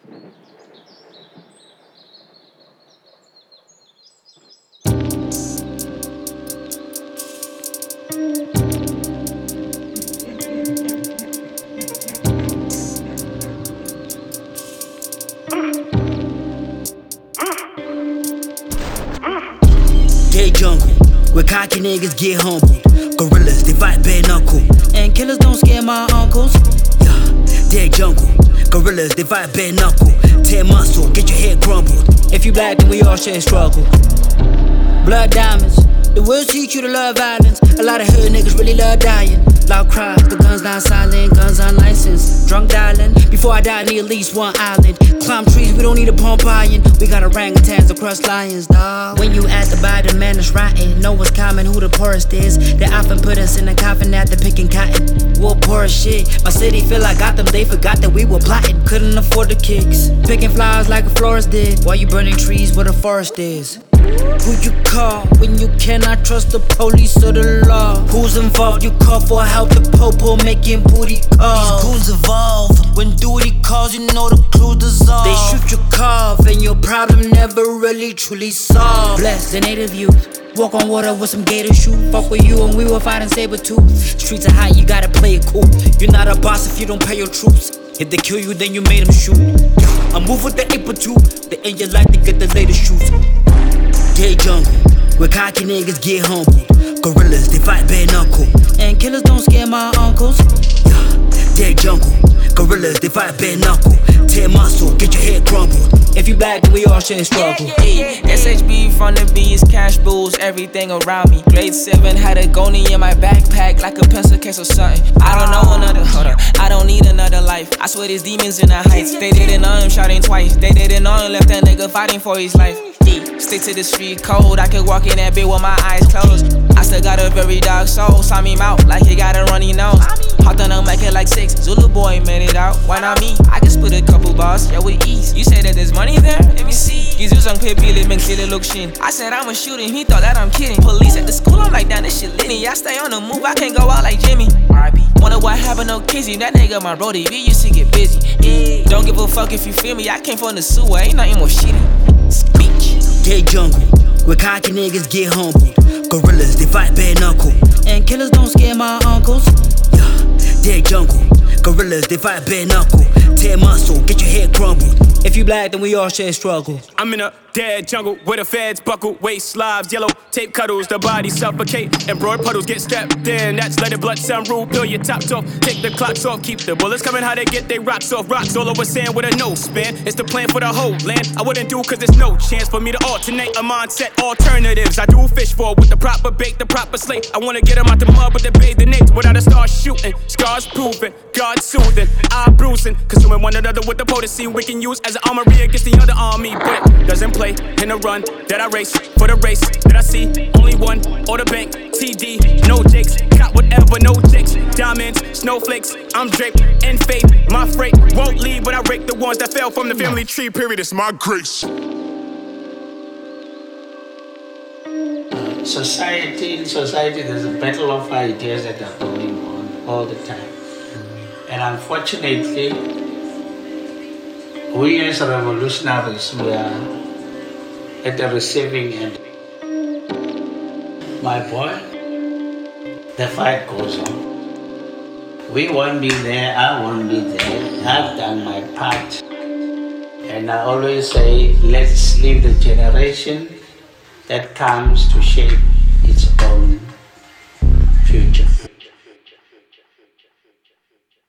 Dead jungle, where cocky niggas get humbled. Gorillas, they fight bare knuckle. And killers don't scare my uncles. Yeah, dead jungle, gorillas, they fight bare knuckle. Tear muscle, get your head crumbled. If you black, then we all share struggle. Blood diamonds, the world teach you to love violence. A lot of hood niggas really love dying. Loud cries, the guns not silent, guns unlicensed. Drunk dialing, before I die I need at least one island. Climb trees, we don't need a pump iron. We got orangutans across lions, dawg. When you at the bottom, man, it's rotten. Know what's common, who the poorest is. They often put us in a coffin after picking cotton. We're poor as shit, my city feel like Gotham. They forgot that we were plotting, couldn't afford the kicks. Picking flowers like a florist did. While you burning trees where the forest is. Who you call when you cannot trust the police or the law? Who's involved? You call for help, the popo making booty calls. These goons evolve, when duty calls you know the clues dissolve. They shoot your car and your problem never really truly solved. Bless the native youth, walk on water with some gator shoe. Fuck with you and we will fight in saber tooth. Streets are hot, you gotta play it cool. You're not a boss if you don't pay your troops. If they kill you then you made them shoot. I move with the April 2, they end your life to get the latest shoes. Dead jungle, where cocky niggas get humbled. Gorillas, they fight bare knuckle. And killers don't scare my uncles. Yeah, dead jungle, gorillas, they fight bare knuckle. Tear muscle, get your head crumbled. If you black, then we all share struggle. Hey, SHB from the B's, cash bulls, everything around me. Grade 7 had a Goni in my backpack like a pencil case or something. I don't know I don't need another life. I swear there's demons in the heights. They didn't know him shouting twice. They didn't know him left that nigga fighting for his life. Stick to the street code, I could walk in that bit with my eyes closed. I still got a very dark soul, saw me mouth like he got a runny nose. Hopped on a mic at like 6, Zulu boy made it out, why not me? I can split a couple bars, yeah with ease. You say that there's money there? Let me see. Gizuzang pipili men kili look shin. I said I'ma shoot him, he thought that I'm kidding. Police at the school, I'm like, damn this shit litty. I stay on the move, I can't go out like Jimmy. R.I.P. Wonder what happened to Kizzy, that nigga my roadie, we used to get busy. Don't give a fuck if you feel me, I came from the sewer, ain't nothing more shitty. Speech. Dead jungle, where cocky niggas get humbled. Gorillas, they fight bare knuckle. And killers don't scare my uncles. Yeah, dead jungle, gorillas, they fight bare knuckle. Tear muscle, get your head crumbled. If you black, then we all share struggle. I'm in a dead jungle where the feds buckle, waist slobs, yellow tape cuddles, the body suffocate, and broad puddles get strapped in. That's let the blood sound rule, peel your tops off, take the clocks off, keep the bullets coming how they get they rocks off. Rocks all over sand with a no span. It's the plan for the whole land. I wouldn't do cause there's no chance for me to alternate a mindset alternatives. I do fish for with the proper bait, the proper slate. I wanna get them out the mud but they bathe the nades without a star shooting. Scars proven, God soothing, eye bruising, consuming one another with the potency we can use as an armory against the other army. But it doesn't play in the run that I race for the race that I see. Only one or the bank, TD, no jakes, got whatever, no jakes. Diamonds, snowflakes, I'm draped in faith. My freight won't leave when I rake the ones that fell from the family tree. Period, it's my grace. In society, there's a battle of ideas that are going on all the time. And unfortunately, we as revolutionaries, we are at the receiving end. My boy, the fight goes on. We won't be there, I won't be there. I've done my part. And I always say, let's leave the generation that comes to shape its own